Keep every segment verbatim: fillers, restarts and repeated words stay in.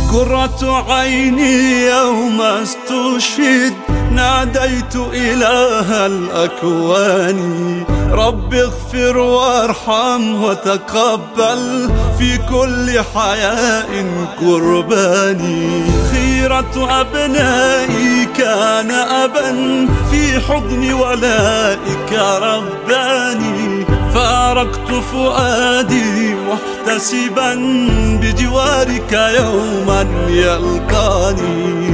قرة عيني يوم استشهد ناديت إله الأكوان رب اغفر وارحم وتقبل في كل حياء قرباني. خيرة أبنائي كان أبا في حضن ولائك رباني فارقت فؤادي محتسبا بجوارك يوما يلقاني.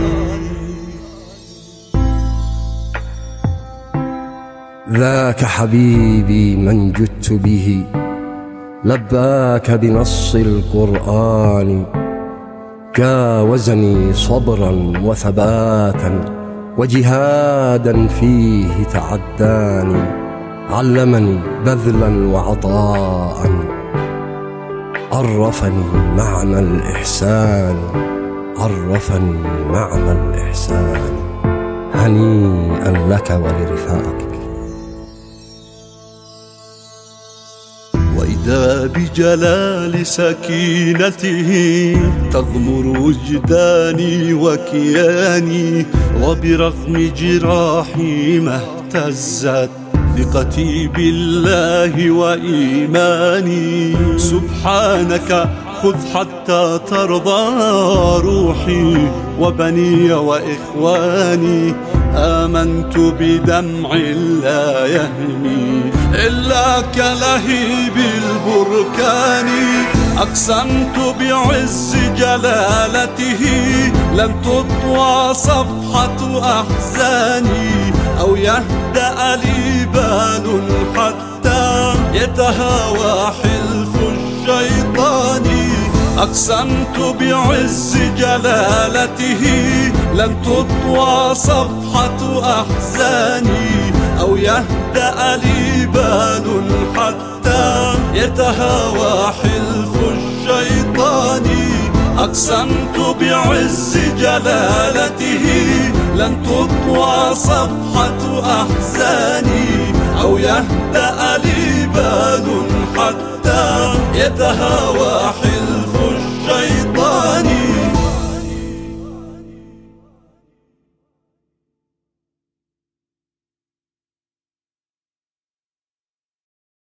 ذاك حبيبي من جدت به لباك بنص القرآن جاوزني صبرا وثباتا وجهادا فيه تعداني علمني بذلا وعطاء عرفني معنى الإحسان عرفني معنى الإحسان. هنيئا لك ولرفاقك. وإذا بجلال سكينته تغمر وجداني وكياني وبرغم جراحي ما اهتزت ثقتي بالله وإيماني. سبحانك خذ حتى ترضى روحي وبني وإخواني. آمنت بدمع لا يهمي إلا كلهيب البركان. أقسمت بعز جلالته لن تطوى صفحة أحزاني أو يهدأ لي بال حتى يتهاوى حلف الشيطان. أقسمت بعز جلالته لن تطوى صفحة أحزاني أو يهدأ لي بال حتى يتهاوى حلف الشيطان. أقسمت بعز جلالته لن تطوى صفحة أحزاني أو يهدأ لي بال حتى يتهاوى حلف